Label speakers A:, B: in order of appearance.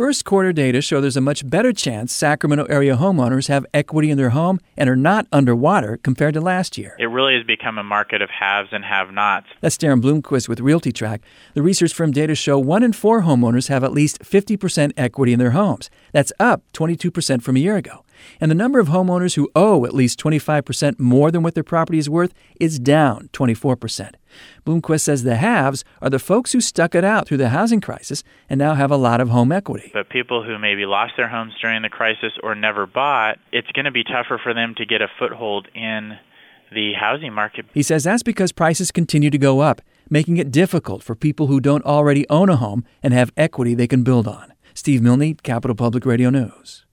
A: first quarter data show there's a much better chance Sacramento area homeowners have equity in their home and are not underwater compared to last year.
B: It really has become a market of haves and have-nots.
A: That's Darren Bloomquist with RealtyTrack. The research firm data show 1 in 4 homeowners have at least 50% equity in their homes. That's up 22% from a year ago. And the number of homeowners who owe at least 25% more than what their property is worth is down 24%. Bloomquist says the haves are the folks who stuck it out through the housing crisis and now have a lot of home equity.
B: But people who maybe lost their homes during the crisis or never bought, it's going to be tougher for them to get a foothold in the housing market.
A: He says that's because prices continue to go up, making it difficult for people who don't already own a home and have equity they can build on. Steve Milne, Capital Public Radio News.